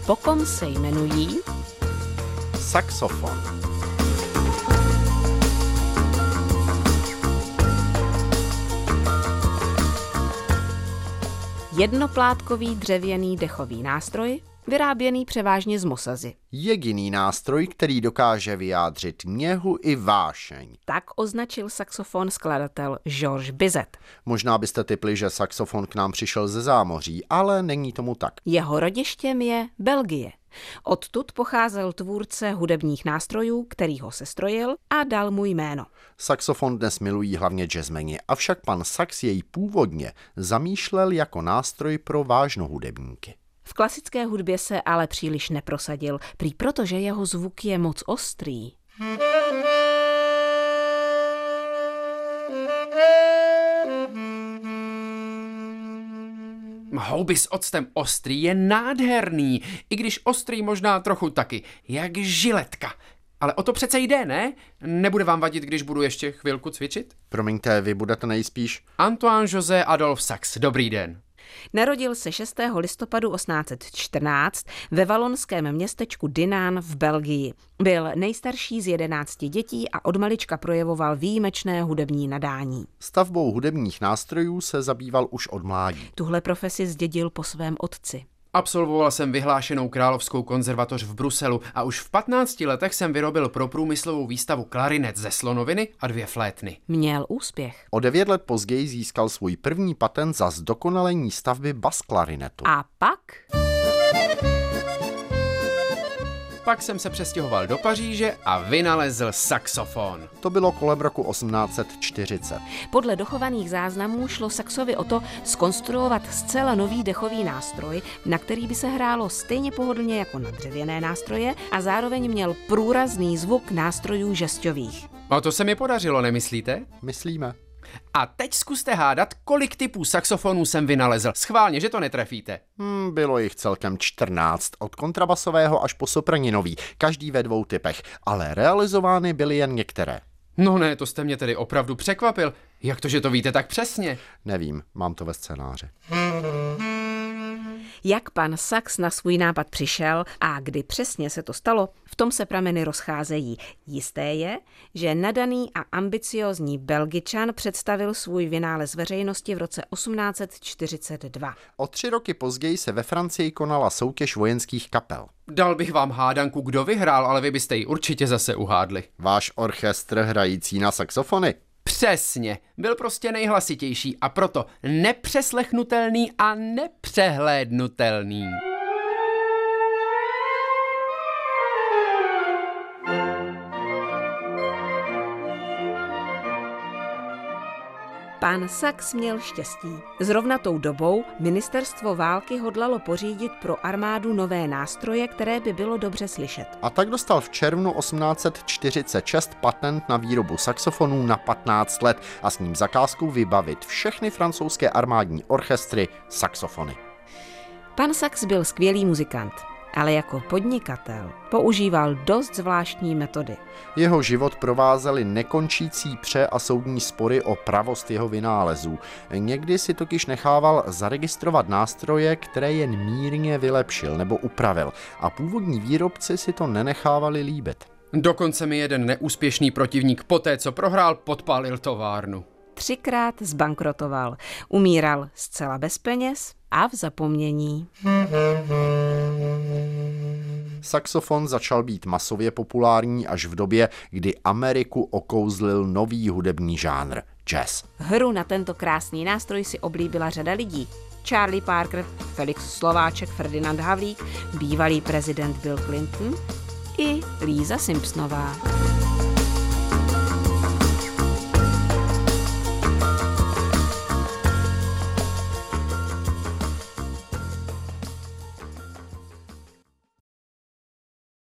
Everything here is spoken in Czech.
po kom se jmenují saxofon, jednoplátkový dřevěný dechový nástroj, vyráběný převážně z mosazy. jediný nástroj, který dokáže vyjádřit něhu i vášeň. Tak označil saxofon skladatel Georges Bizet. Možná byste tipli, že saxofon k nám přišel ze zámoří, ale není tomu tak. Jeho rodištěm je Belgie. Odtud pocházel tvůrce hudebních nástrojů, který ho sestrojil a dal mu jméno. Saxofon dnes milují hlavně jazzmeni, avšak pan Sax jej původně zamýšlel jako nástroj pro vážnohudebníky. V klasické hudbě se ale příliš neprosadil, prý protože jeho zvuk je moc ostrý. Houby s octem ostrý je nádherný, i když ostrý možná trochu taky, jak žiletka. Ale o to přece jde, ne? Nebude vám vadit, když budu ještě chvilku cvičit? Promiňte, vy budete nejspíš? Antoine José Adolphe Sax, dobrý den. Narodil se 6. listopadu 1814 ve valonském městečku Dinant v Belgii. Byl nejstarší z 11 dětí a od malička projevoval výjimečné hudební nadání. Stavbou hudebních nástrojů se zabýval už od mládí. Tuhle profesi zdědil po svém otci. Absolvoval jsem vyhlášenou královskou konzervatoř v Bruselu a už v 15 letech jsem vyrobil pro průmyslovou výstavu klarinet ze slonoviny a 2 flétny. Měl úspěch. O 9 let později získal svůj první patent za zdokonalení stavby basklarinetu. A pak Pak jsem se přestěhoval do Paříže a vynalezl saxofon. To bylo kolem roku 1840. podle dochovaných záznamů šlo Saxovi o to zkonstruovat zcela nový dechový nástroj, na který by se hrálo stejně pohodlně jako na dřevěné nástroje a zároveň měl průrazný zvuk nástrojů žesťových. A to se mi podařilo, nemyslíte? Myslíme. A teď zkuste hádat, kolik typů saxofonů jsem vynalezl. Schválně, že to netrefíte. Bylo jich celkem 14, od kontrabasového až po sopraninový, každý ve 2 typech, ale realizovány byly jen některé. No ne, to jste mě tedy opravdu překvapil. Jak to, že to víte tak přesně? Nevím, mám to ve scénáři. Jak pan Sax na svůj nápad přišel a kdy přesně se to stalo, v tom se prameny rozcházejí. Jisté je, že nadaný a ambiciózní Belgičan představil svůj vynález veřejnosti v roce 1842. O 3 roky později se ve Francii konala soutěž vojenských kapel. Dal bych vám hádanku, kdo vyhrál, ale vy byste ji určitě zase uhádli. Váš orchestr hrající na saxofony? Přesně, byl prostě nejhlasitější a proto nepřeslechnutelný a nepřehlédnutelný. Pán Sax měl štěstí. Zrovna tou dobou ministerstvo války hodlalo pořídit pro armádu nové nástroje, které by bylo dobře slyšet. A tak dostal v červnu 1846 patent na výrobu saxofonů na 15 let a s ním zakázkou vybavit všechny francouzské armádní orchestry saxofony. Pan Sax byl skvělý muzikant, ale jako podnikatel používal dost zvláštní metody. Jeho život provázely nekončící pře- a soudní spory o pravost jeho vynálezů. Někdy si totiž nechával zaregistrovat nástroje, které jen mírně vylepšil nebo upravil a původní výrobci si to nenechávali líbit. Dokonce mi jeden neúspěšný protivník poté, co prohrál, podpálil továrnu. 3krát zbankrotoval, umíral zcela bez peněz a v zapomnění. Saxofon začal být masově populární až v době, kdy Ameriku okouzlil nový hudební žánr – jazz. Hru na tento krásný nástroj si oblíbila řada lidí. Charlie Parker, Felix Slováček, Ferdinand Havlík, bývalý prezident Bill Clinton i Lisa Simpsonová.